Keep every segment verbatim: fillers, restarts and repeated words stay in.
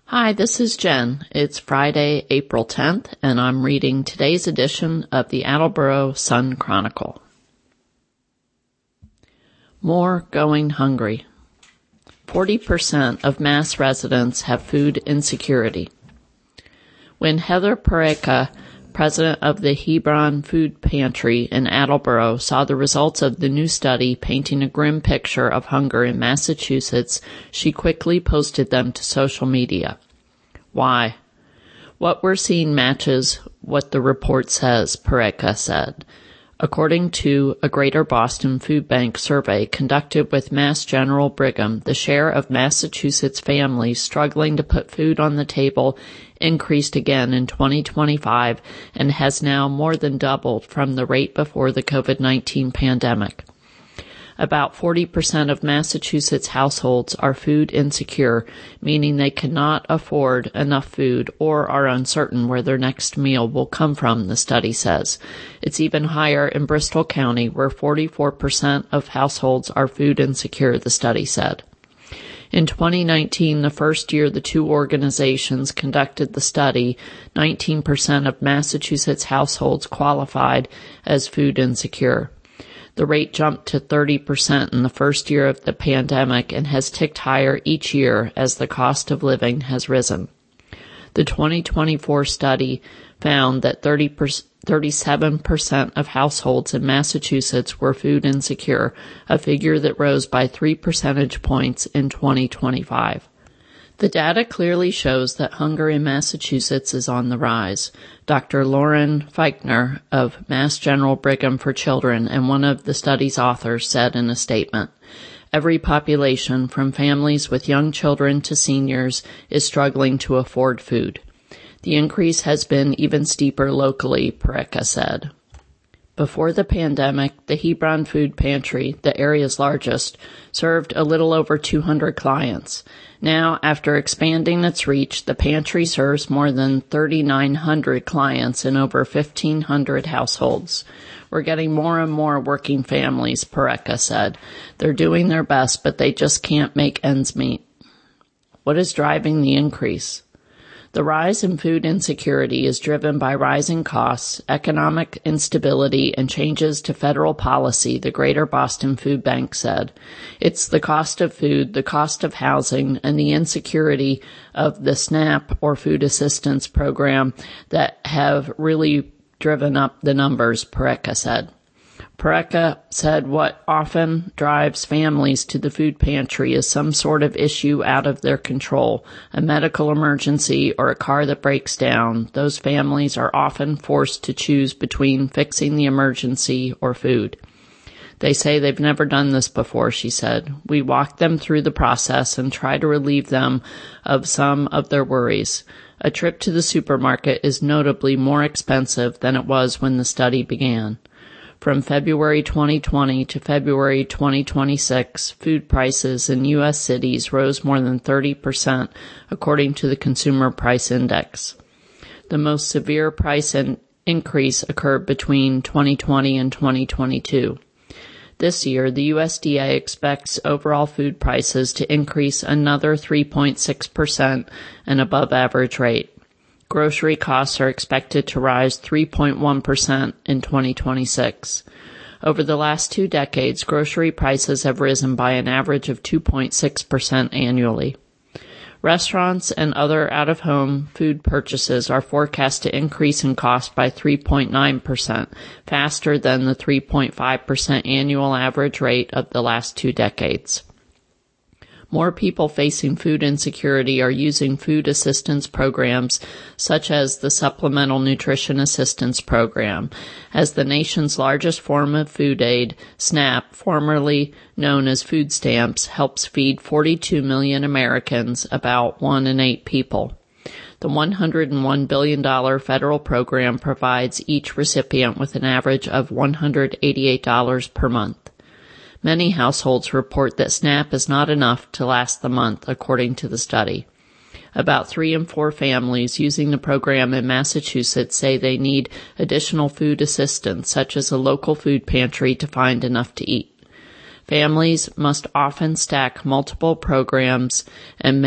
Hi, this is Jen. It's Friday, April tenth, and I'm reading today's edition of the Attleboro Sun Chronicle. More going hungry. forty percent of Mass residents have food insecurity. When Heather Pareca, president of the Hebron Food Pantry in Attleboro, saw the results of the new study painting a grim picture of hunger in Massachusetts, she quickly posted them to social media. Why? What we're seeing matches what the report says, Pareca said. According to a Greater Boston Food Bank survey conducted with Mass General Brigham, the share of Massachusetts families struggling to put food on the table increased again in twenty twenty-five and has now more than doubled from the rate before the COVID nineteen pandemic. About forty percent of Massachusetts households are food insecure, meaning they cannot afford enough food or are uncertain where their next meal will come from, the study says. It's even higher in Bristol County, where forty-four percent of households are food insecure, the study said. In twenty nineteen, the first year the two organizations conducted the study, nineteen percent of Massachusetts households qualified as food insecure. The rate jumped to thirty percent in the first year of the pandemic and has ticked higher each year as the cost of living has risen. The twenty twenty-four study found that thirty-seven percent of households in Massachusetts were food insecure, a figure that rose by three percentage points in twenty twenty-five. The data clearly shows that hunger in Massachusetts is on the rise. Doctor Lauren Feichner of Mass General Brigham for Children and one of the study's authors said in a statement, "Every population, from families with young children to seniors, is struggling to afford food. The increase has been even steeper locally," Pareca said. Before the pandemic, the Hebron Food Pantry, the area's largest, served a little over two hundred clients. Now, after expanding its reach, the pantry serves more than thirty-nine hundred clients in over fifteen hundred households. "We're getting more and more working families," Pareca said. "They're doing their best, but they just can't make ends meet." What is driving the increase? The rise in food insecurity is driven by rising costs, economic instability, and changes to federal policy, the Greater Boston Food Bank said. It's the cost of food, the cost of housing, and the insecurity of the SNAP, or Food Assistance Program, that have really driven up the numbers, Pareca said. Pareca said what often drives families to the food pantry is some sort of issue out of their control, a medical emergency or a car that breaks down. Those families are often forced to choose between fixing the emergency or food. They say they've never done this before, she said. We walk them through the process and try to relieve them of some of their worries. A trip to the supermarket is notably more expensive than it was when the study began. From February twenty twenty to February twenty twenty-six, food prices in U S cities rose more than thirty percent, according to the Consumer Price Index. The most severe price in- increase occurred between twenty twenty and twenty twenty-two. This year, the U S D A expects overall food prices to increase another three point six percent, an above-average rate. Grocery costs are expected to rise three point one percent in twenty twenty-six. Over the last two decades, grocery prices have risen by an average of two point six percent annually. Restaurants and other out-of-home food purchases are forecast to increase in cost by three point nine percent, faster than the three point five percent annual average rate of the last two decades. More people facing food insecurity are using food assistance programs such as the Supplemental Nutrition Assistance Program. As the nation's largest form of food aid, SNAP, formerly known as food stamps, helps feed forty-two million Americans, about one in eight people. The one hundred one billion dollars federal program provides each recipient with an average of one hundred eighty-eight dollars per month. Many households report that SNAP is not enough to last the month, according to the study. About three in four families using the program in Massachusetts say they need additional food assistance, such as a local food pantry, to find enough to eat. Families must often stack multiple programs and make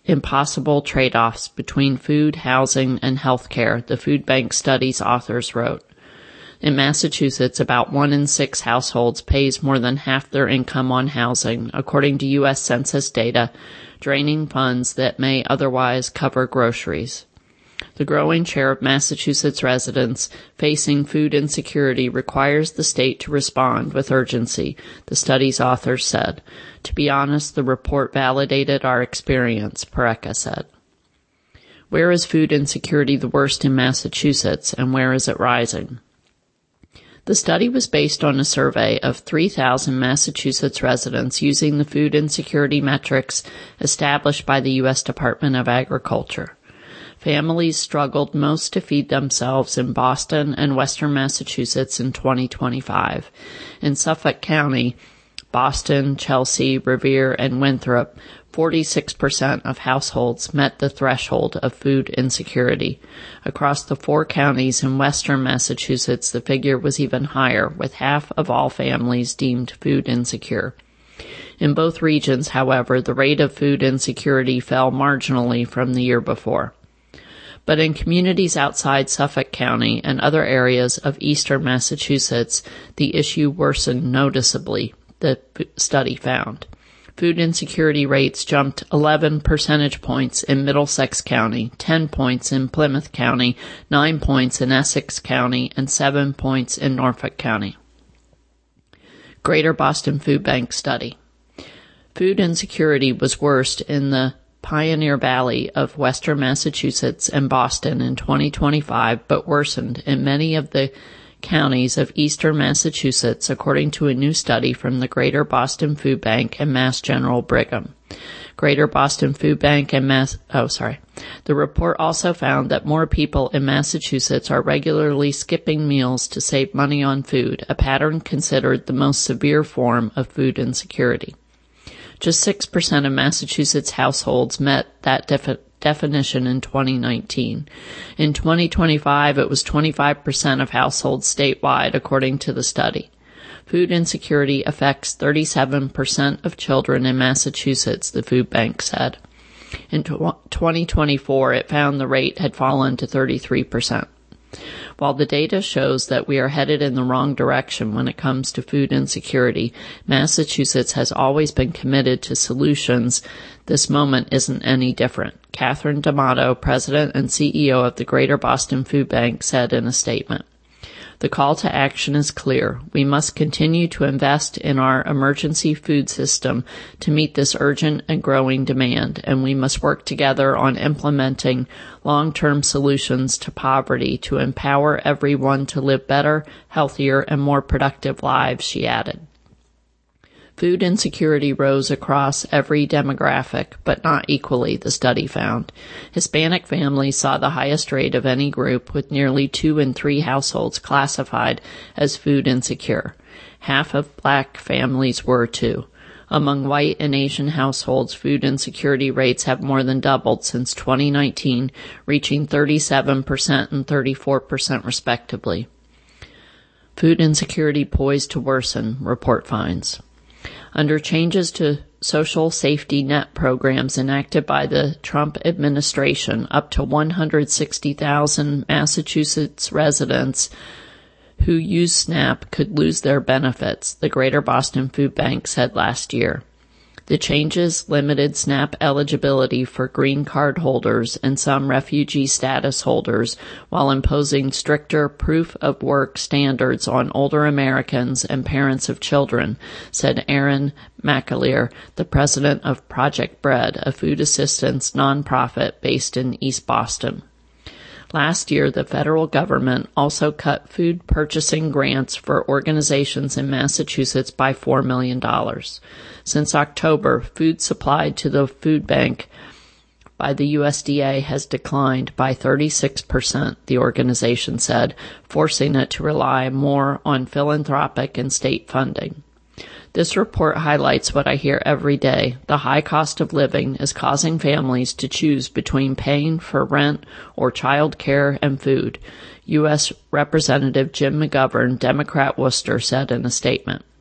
impossible trade-offs between food, housing, and health care, the food bank study's authors wrote. In Massachusetts, about one in six households pays more than half their income on housing, according to U S Census data, draining funds that may otherwise cover groceries. The growing share of Massachusetts residents facing food insecurity requires the state to respond with urgency, the study's authors said. To be honest, the report validated our experience, Parekh said. Where is food insecurity the worst in Massachusetts, and where is it rising? The study was based on a survey of three thousand Massachusetts residents using the food insecurity metrics established by the U S Department of Agriculture. Families struggled most to feed themselves in Boston and Western Massachusetts in twenty twenty-five. In Suffolk County, Boston, Chelsea, Revere, and Winthrop, forty-six percent of households met the threshold of food insecurity. Across the four counties in Western Massachusetts, the figure was even higher, with half of all families deemed food insecure. In both regions, however, the rate of food insecurity fell marginally from the year before. But in communities outside Suffolk County and other areas of eastern Massachusetts, the issue worsened noticeably, the study found. Food insecurity rates jumped eleven percentage points in Middlesex County, ten points in Plymouth County, nine points in Essex County, and seven points in Norfolk County. Greater Boston Food Bank study. Food insecurity was worst in the Pioneer Valley of Western Massachusetts and Boston in twenty twenty-five, but worsened in many of the counties of eastern Massachusetts, according to a new study from the Greater Boston Food Bank and Mass General Brigham. Greater Boston Food Bank and Mass, oh, sorry. The report also found that more people in Massachusetts are regularly skipping meals to save money on food, a pattern considered the most severe form of food insecurity. Just six percent of Massachusetts households met that defi- definition in twenty nineteen. In twenty twenty-five, it was twenty-five percent of households statewide, according to the study. Food insecurity affects thirty-seven percent of children in Massachusetts, the food bank said. In twenty twenty-four, it found the rate had fallen to thirty-three percent. While the data shows that we are headed in the wrong direction when it comes to food insecurity, Massachusetts has always been committed to solutions. This moment isn't any different. Catherine D'Amato, president and C E O of the Greater Boston Food Bank, said in a statement, "The call to action is clear. We must continue to invest in our emergency food system to meet this urgent and growing demand, and we must work together on implementing long-term solutions to poverty to empower everyone to live better, healthier, and more productive lives," she added. Food insecurity rose across every demographic, but not equally, the study found. Hispanic families saw the highest rate of any group, with nearly two in three households classified as food insecure. Half of black families were, too. Among white and Asian households, food insecurity rates have more than doubled since twenty nineteen, reaching thirty-seven percent and thirty-four percent respectively. Food insecurity poised to worsen, report finds. Under changes to social safety net programs enacted by the Trump administration, up to one hundred sixty thousand Massachusetts residents who use SNAP could lose their benefits, the Greater Boston Food Bank said last year. The changes limited SNAP eligibility for green card holders and some refugee status holders, while imposing stricter proof of work standards on older Americans and parents of children, said Aaron McAleer, the president of Project Bread, a food assistance nonprofit based in East Boston. Last year, the federal government also cut food purchasing grants for organizations in Massachusetts by four million dollars. Since October, food supplied to the food bank by the U S D A has declined by thirty-six percent, the organization said, forcing it to rely more on philanthropic and state funding. This report highlights what I hear every day. The high cost of living is causing families to choose between paying for rent or child care and food, U S Representative Jim McGovern, Democrat Worcester, said in a statement.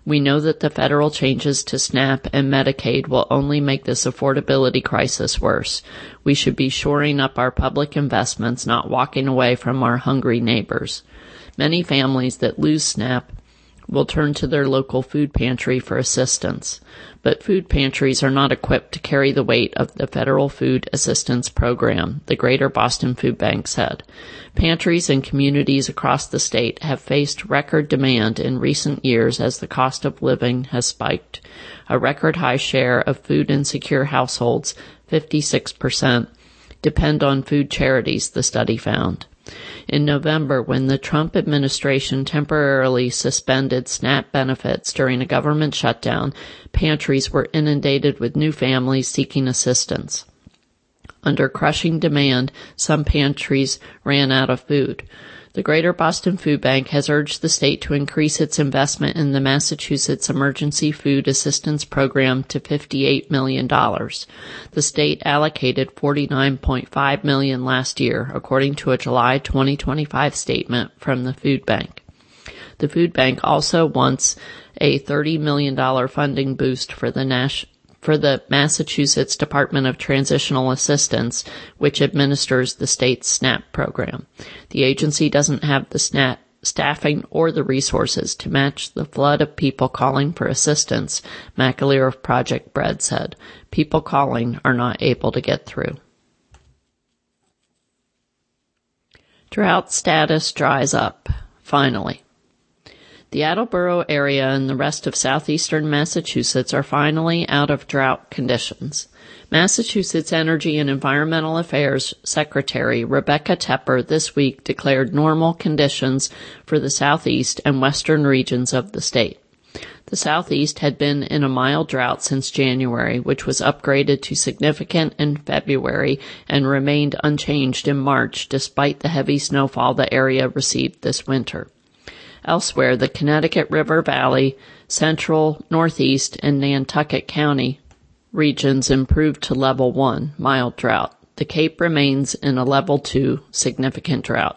We know that the federal changes to SNAP and Medicaid will only make this affordability crisis worse. We should be shoring up our public investments, not walking away from our hungry neighbors. Many families that lose SNAP will turn to their local food pantry for assistance, but food pantries are not equipped to carry the weight of the Federal Food Assistance Program, the Greater Boston Food Bank said. Pantries in communities across the state have faced record demand in recent years as the cost of living has spiked. A record high share of food insecure households, fifty-six percent, depend on food charities, the study found. In November, when the Trump administration temporarily suspended SNAP benefits during a government shutdown, pantries were inundated with new families seeking assistance. Under crushing demand, some pantries ran out of food. The Greater Boston Food Bank has urged the state to increase its investment in the Massachusetts Emergency Food Assistance Program to fifty-eight million dollars. The state allocated forty-nine point five million dollars last year, according to a July twenty twenty-five statement from the food bank. The food bank also wants a thirty million dollars funding boost for the Nash for the Massachusetts Department of Transitional Assistance, which administers the state's SNAP program. The agency doesn't have the SNAP staffing or the resources to match the flood of people calling for assistance, McAleer of Project Bread said. People calling are not able to get through. Drought status dries up, finally. The Attleboro area and the rest of southeastern Massachusetts are finally out of drought conditions. Massachusetts Energy and Environmental Affairs Secretary Rebecca Tepper this week declared normal conditions for the southeast and western regions of the state. The southeast had been in a mild drought since January, which was upgraded to significant in February and remained unchanged in March despite the heavy snowfall the area received this winter. Elsewhere, the Connecticut River Valley, Central, Northeast, and Nantucket County regions improved to level one, mild drought. The Cape remains in a level two, significant drought.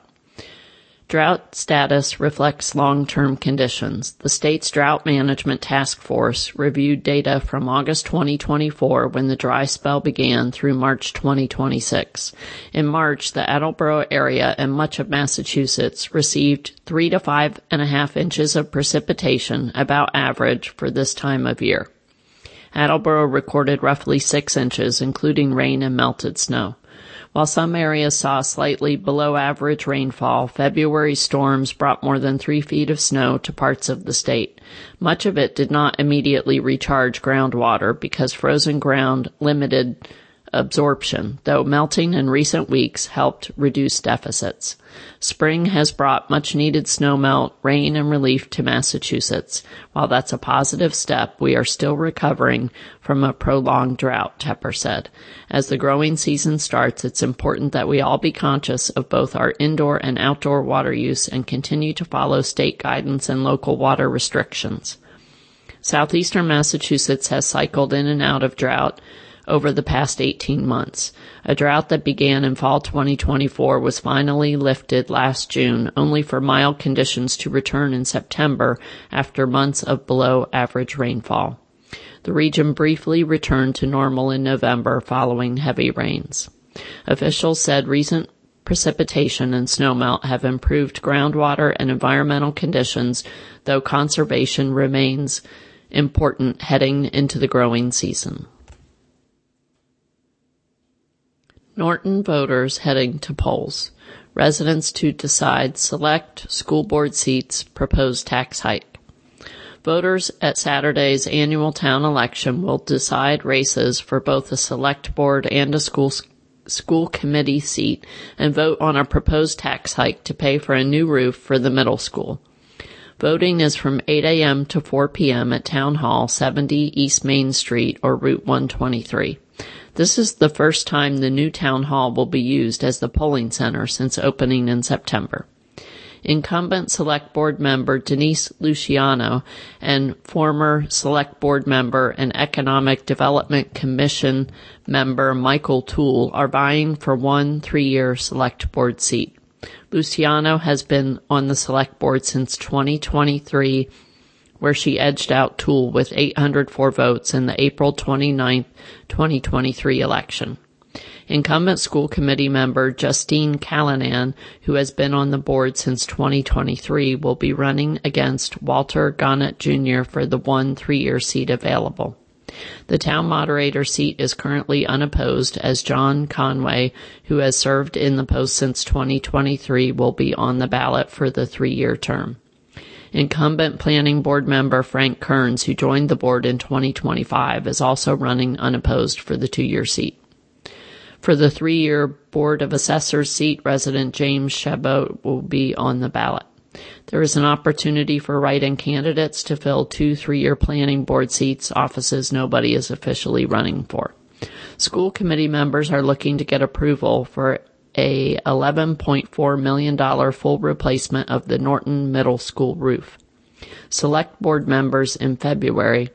Drought status reflects long-term conditions. The state's Drought Management Task Force reviewed data from August twenty twenty-four when the dry spell began through March twenty twenty-six. In March, the Attleboro area and much of Massachusetts received three to five and a half inches of precipitation, about average for this time of year. Attleboro recorded roughly six inches, including rain and melted snow. While some areas saw slightly below average rainfall, February storms brought more than three feet of snow to parts of the state. Much of it did not immediately recharge groundwater because frozen ground limited absorption, though melting in recent weeks helped reduce deficits. Spring has brought much-needed snowmelt, rain, and relief to Massachusetts. While that's a positive step, we are still recovering from a prolonged drought, Tepper said. As the growing season starts, it's important that we all be conscious of both our indoor and outdoor water use and continue to follow state guidance and local water restrictions. Southeastern Massachusetts has cycled in and out of drought over the past eighteen months. A drought that began in fall twenty twenty-four was finally lifted last June, only for mild conditions to return in September after months of below-average rainfall. The region briefly returned to normal in November following heavy rains. Officials said recent precipitation and snowmelt have improved groundwater and environmental conditions, though conservation remains important heading into the growing season. Norton voters heading to polls. Residents to decide select school board seats, proposed tax hike. Voters at Saturday's annual town election will decide races for both a select board and a school school committee seat and vote on a proposed tax hike to pay for a new roof for the middle school. Voting is from eight a.m. to four p.m. at Town Hall, seventy East Main Street or Route one twenty-three. This is the first time the new town hall will be used as the polling center since opening in September. Incumbent Select Board member Denise Luciano and former Select Board member and Economic Development Commission member Michael Toole are vying for one three-year Select Board seat. Luciano has been on the Select Board since twenty twenty-three where she edged out Toole with eight hundred four votes in the April twenty-ninth, twenty twenty-three election. Incumbent school committee member Justine Callanan, who has been on the board since twenty twenty-three, will be running against Walter Gannett Junior for the one three-year seat available. The town moderator seat is currently unopposed, as John Conway, who has served in the post since twenty twenty-three, will be on the ballot for the three-year term. Incumbent planning board member Frank Kearns, who joined the board in twenty twenty-five, is also running unopposed for the two-year seat. For the three-year Board of Assessors seat, resident James Chabot will be on the ballot. There is an opportunity for write-in candidates to fill two three-year planning board seats, offices nobody is officially running for. School committee members are looking to get approval for a eleven point four million dollars full replacement of the Norton Middle School roof. Select board members in February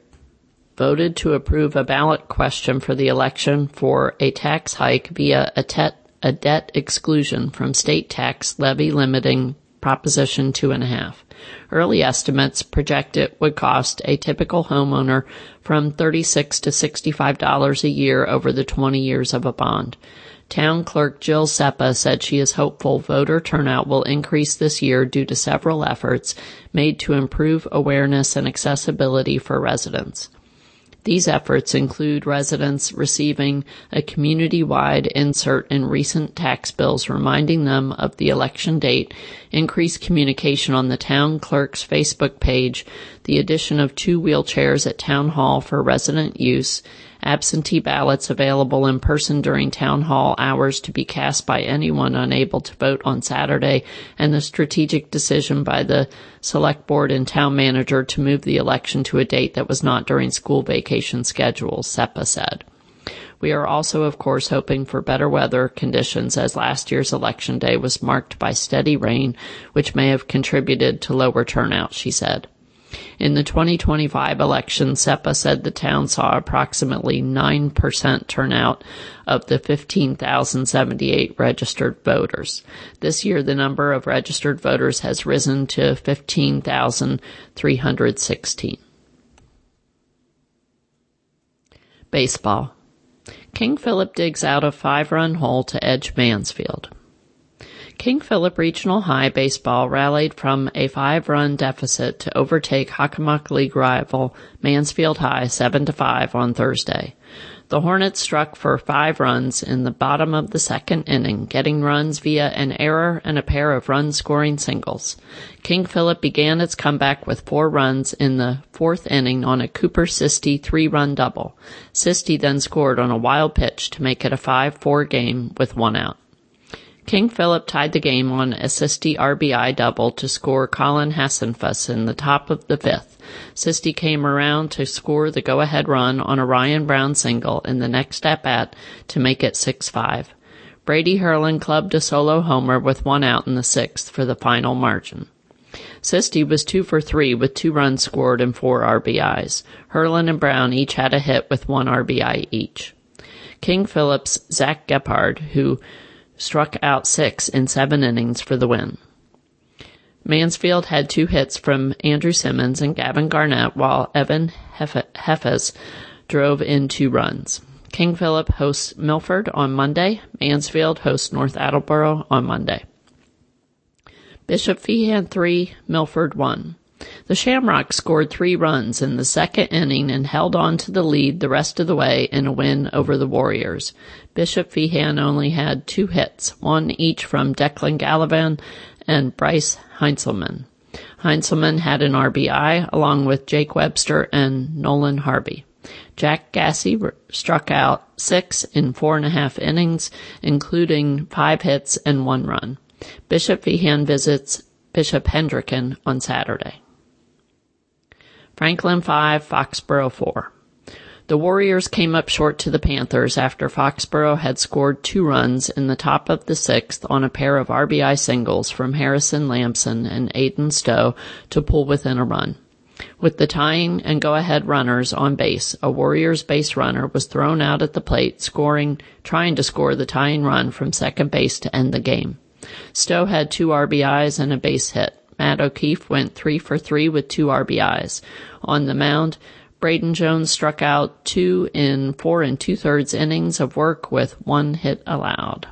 voted to approve a ballot question for the election for a tax hike via a, te- a debt exclusion from state tax levy limiting Proposition two and a half. Early estimates project it would cost a typical homeowner from thirty-six to sixty-five dollars a year over the twenty years of a bond. Town Clerk Jill Seppa said she is hopeful voter turnout will increase this year due to several efforts made to improve awareness and accessibility for residents. These efforts include residents receiving a community-wide insert in recent tax bills reminding them of the election date, increased communication on the town clerk's Facebook page, the addition of two wheelchairs at Town Hall for resident use, absentee ballots available in person during town hall hours to be cast by anyone unable to vote on Saturday, and the strategic decision by the select board and town manager to move the election to a date that was not during school vacation schedules, Seppa said. We are also, of course, hoping for better weather conditions, as last year's election day was marked by steady rain, which may have contributed to lower turnout, she said. In the twenty twenty-five election, Seppa said the town saw approximately nine percent turnout of the fifteen thousand seventy-eight registered voters. This year, the number of registered voters has risen to fifteen thousand three hundred sixteen. Baseball. King Philip digs out a five-run hole to edge Mansfield. King Philip Regional High Baseball rallied from a five-run deficit to overtake Hockomock League rival Mansfield High seven to five on Thursday. The Hornets struck for five runs in the bottom of the second inning, getting runs via an error and a pair of run-scoring singles. King Philip began its comeback with four runs in the fourth inning on a Cooper Sisti three-run double. Sisti then scored on a wild pitch to make it a five four game with one out. King Philip tied the game on a Sisti R B I double to score Colin Hassenfuss in the top of the fifth. Sisti came around to score the go-ahead run on a Ryan Brown single in the next at-bat to make it six five. Brady Herlin clubbed a solo homer with one out in the sixth for the final margin. Sisti was two for three with two runs scored and four R B Is. Herlin and Brown each had a hit with one R B I each. King Philip's Zach Gephardt, who struck out six in seven innings for the win. Mansfield had two hits from Andrew Simmons and Gavin Garnett, while Evan Hefes drove in two runs. King Philip hosts Milford on Monday. Mansfield hosts North Attleboro on Monday. Bishop Feehan three, Milford one. The Shamrocks scored three runs in the second inning and held on to the lead the rest of the way in a win over the Warriors. Bishop Feehan only had two hits, one each from Declan Gallivan and Bryce Heinzelman. Heinzelman had an R B I along with Jake Webster and Nolan Harvey. Jack Gassey struck out six in four and a half innings, including five hits and one run. Bishop Feehan visits Bishop Hendricken on Saturday. Franklin five, Foxborough four. The Warriors came up short to the Panthers after Foxborough had scored two runs in the top of the sixth on a pair of R B I singles from Harrison Lamson and Aiden Stowe to pull within a run. With the tying and go-ahead runners on base, a Warriors base runner was thrown out at the plate, scoring, trying to score the tying run from second base to end the game. Stowe had two R B Is and a base hit. Matt O'Keefe went three for three with two R B Is. On the mound, Braden Jones struck out two in four and two-thirds innings of work with one hit allowed.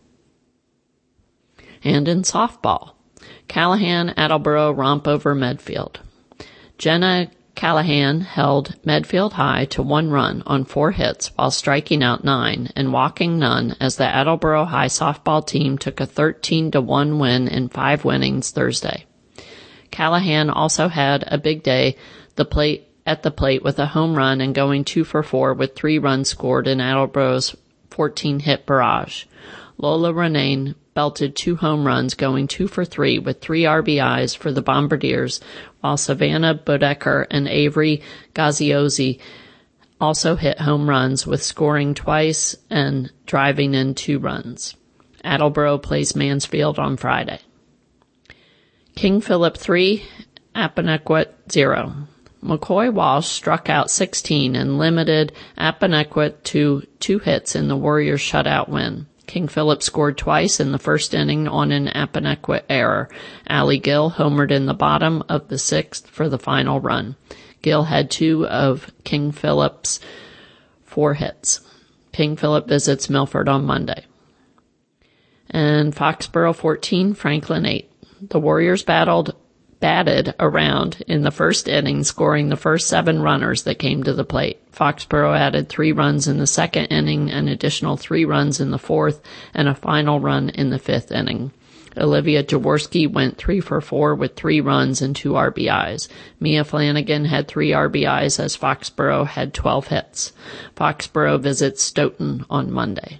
And in softball, Callahan Attleboro romp over Medfield. Jenna Callahan held Medfield High to one run on four hits while striking out nine and walking none as the Attleboro High softball team took a thirteen to one win in five innings Thursday. Callahan also had a big day the plate at the plate with a home run and going two for four with three runs scored in Attleboro's fourteen-hit barrage. Lola Renane belted two home runs, going two for three with three R B Is for the Bombardiers, while Savannah Bodecker and Avery Gaziozzi also hit home runs with scoring twice and driving in two runs. Attleboro plays Mansfield on Friday. King Philip three, Apponequet zero. McCoy Walsh struck out sixteen and limited Apponequet to two hits in the Warriors' shutout win. King Philip scored twice in the first inning on an Apponequet error. Allie Gill homered in the bottom of the sixth for the final run. Gill had two of King Philip's four hits. King Philip visits Milford on Monday. And Foxborough fourteen, Franklin eight. The Warriors battled batted around in the first inning, scoring the first seven runners that came to the plate. Foxborough added three runs in the second inning, an additional three runs in the fourth, and a final run in the fifth inning. Olivia Jaworski went three for four with three runs and two R B Is. Mia Flanagan had three R B Is as Foxborough had twelve hits. Foxborough visits Stoughton on Monday.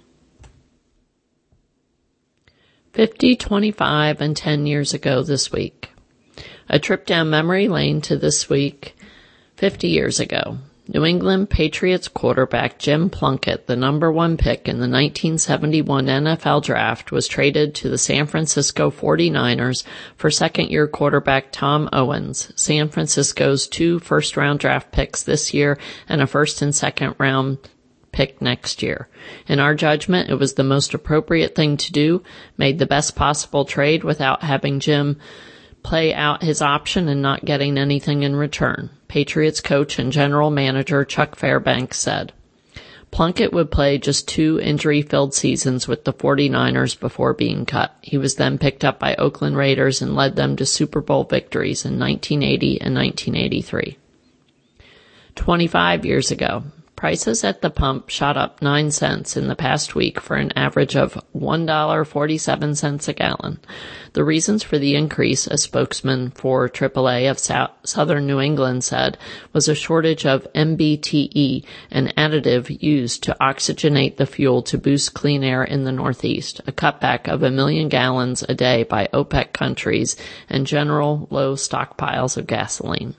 Fifty, twenty-five, and ten years ago this week. A trip down memory lane to this week, fifty years ago. New England Patriots quarterback Jim Plunkett, the number one pick in the nineteen seventy-one N F L Draft, was traded to the San Francisco forty-niners for second-year quarterback Tom Owens, San Francisco's two first-round draft picks this year and a first- and second-round pick next year. In our judgment, it was the most appropriate thing to do, made the best possible trade without having Jim play out his option and not getting anything in return, Patriots coach and general manager Chuck Fairbanks said. Plunkett would play just two injury-filled seasons with the forty-niners before being cut. He was then picked up by Oakland Raiders and led them to Super Bowl victories in nineteen eighty and nineteen eighty-three. twenty-five years ago, prices at the pump shot up nine cents in the past week for an average of one dollar and forty-seven cents a gallon. The reasons for the increase, a spokesman for triple A of South, Southern New England said, was a shortage of M B T E, an additive used to oxygenate the fuel to boost clean air in the Northeast, a cutback of a million gallons a day by OPEC countries, and general low stockpiles of gasoline.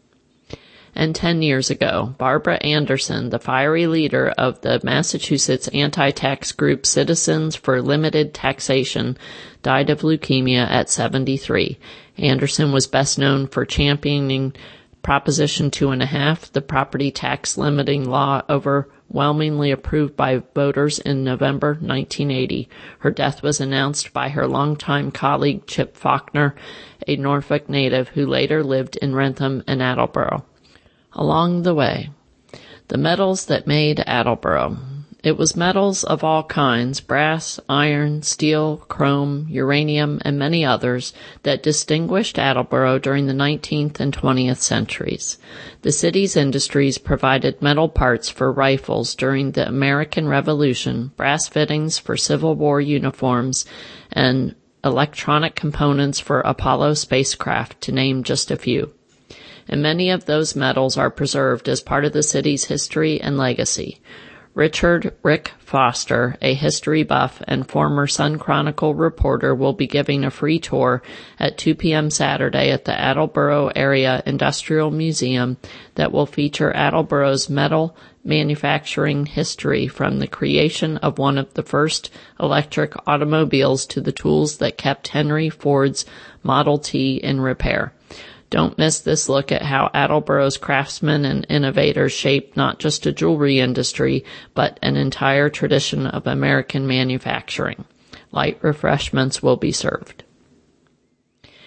And ten years ago, Barbara Anderson, the fiery leader of the Massachusetts anti-tax group Citizens for Limited Taxation, died of leukemia at seventy-three. Anderson was best known for championing Proposition Two and a Half, the property tax limiting law overwhelmingly approved by voters in November nineteen eighty. Her death was announced by her longtime colleague Chip Faulkner, a Norfolk native who later lived in Rentham and Attleboro. Along the way, the metals that made Attleboro. It was metals of all kinds, brass, iron, steel, chrome, uranium, and many others, that distinguished Attleboro during the nineteenth and twentieth centuries. The city's industries provided metal parts for rifles during the American Revolution, brass fittings for Civil War uniforms, and electronic components for Apollo spacecraft, to name just a few. And many of those metals are preserved as part of the city's history and legacy. Richard Rick Foster, a history buff and former Sun Chronicle reporter, will be giving a free tour at two p.m. Saturday at the Attleboro Area Industrial Museum that will feature Attleboro's metal manufacturing history, from the creation of one of the first electric automobiles to the tools that kept Henry Ford's Model T in repair. Don't miss this look at how Attleboro's craftsmen and innovators shaped not just a jewelry industry, but an entire tradition of American manufacturing. Light refreshments will be served.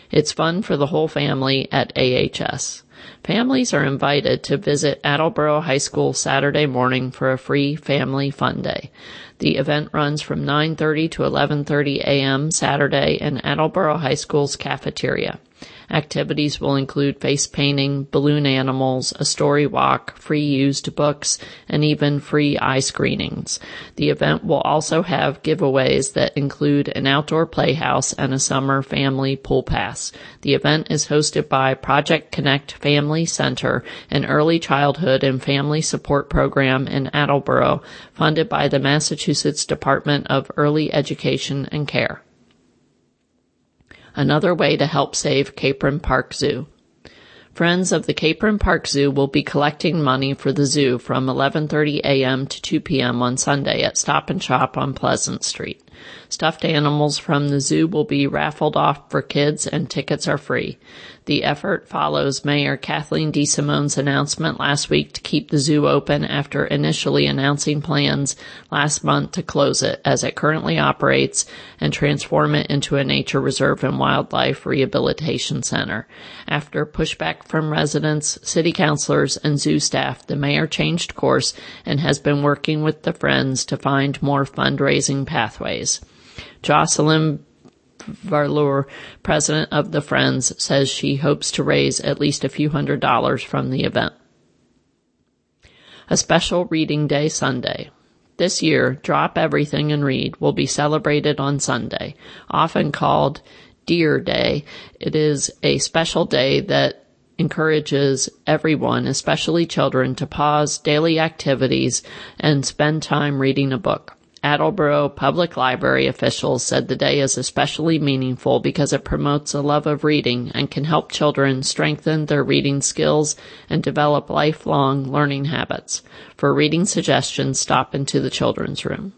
It's fun for the whole family at A H S. Families are invited to visit Attleboro High School Saturday morning for a free family fun day. The event runs from nine thirty to eleven thirty a.m. Saturday in Attleboro High School's cafeteria. Activities will include face painting, balloon animals, a story walk, free used books, and even free eye screenings. The event will also have giveaways that include an outdoor playhouse and a summer family pool pass. The event is hosted by Project Connect Family Center, an early childhood and family support program in Attleboro, funded by the Massachusetts Department of Early Education and Care. Another way to help save Capron Park Zoo. Friends of the Capron Park Zoo will be collecting money for the zoo from eleven thirty a.m. to two p.m. on Sunday at Stop and Shop on Pleasant Street. Stuffed animals from the zoo will be raffled off for kids, and tickets are free. The effort follows Mayor Kathleen DeSimone's announcement last week to keep the zoo open after initially announcing plans last month to close it as it currently operates and transform it into a nature reserve and wildlife rehabilitation center. After pushback from residents, city councilors, and zoo staff, the mayor changed course and has been working with the Friends to find more fundraising pathways. Jocelyn Varlour, president of the Friends, says she hopes to raise at least a few hundred dollars from the event. A special reading day Sunday. This year, Drop Everything and Read will be celebrated on Sunday. Often called Dear Day, it is a special day that encourages everyone, especially children, to pause daily activities and spend time reading a book. Attleboro Public Library officials said the day is especially meaningful because it promotes a love of reading and can help children strengthen their reading skills and develop lifelong learning habits. For reading suggestions, stop into the children's room.